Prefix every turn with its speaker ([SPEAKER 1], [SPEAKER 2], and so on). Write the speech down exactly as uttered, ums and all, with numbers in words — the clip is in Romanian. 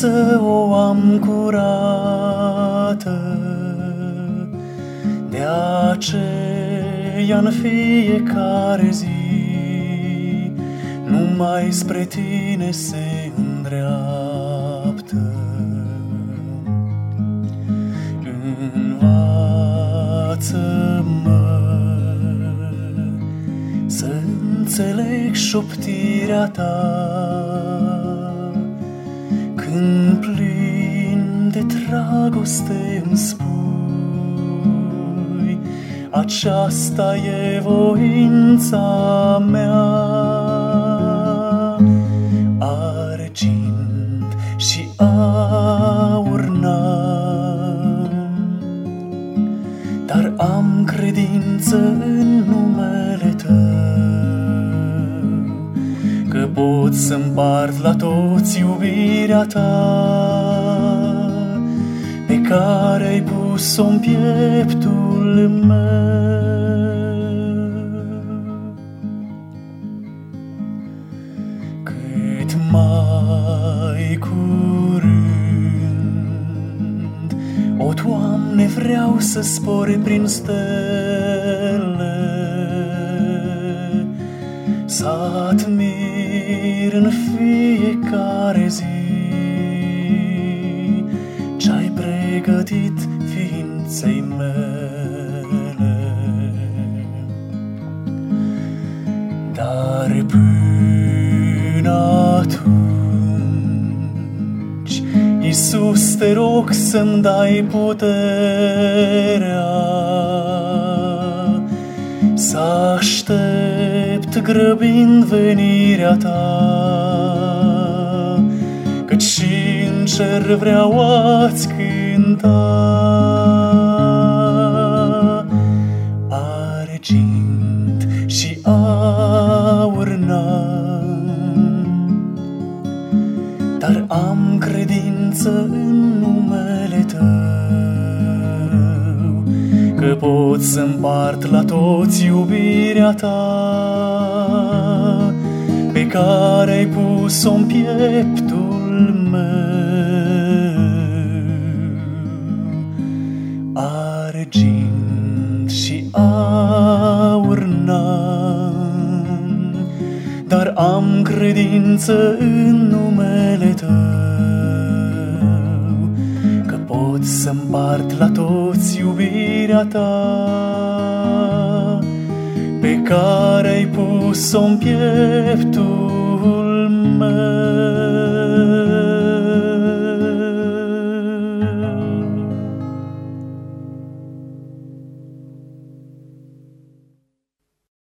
[SPEAKER 1] viață o am curată, de aceea în fiecare zi numai spre tine se îndreaptă. Învață-mă să înțeleg șoptirea ta, când plin de dragoste îmi spui, aceasta e voința mea. Argint și aur n-am, dar am credință în numele tău, că pot să împart la toți iubirea ta, pe care ai pus-o în pieptul meu. Cât mai curând, o, Doamne, vreau să spori prin stele, să admir în fiecare zi ce-ai pregătit ființei mele. Dar până atunci, Iisus, te rog să-mi dai puterea să aștept grăbind venirea ta, căci și în cer vreau a-ți cânta. Argint și aur n-am, dar am credință în numele tău, că pot să împart la toți iubirea ta, pe care ai pus-o în pieptul meu. Argint și aur n-am, dar am credință în numele tău, că pot să împart la toți iubirea ta, pe care ai pus-o în pieptul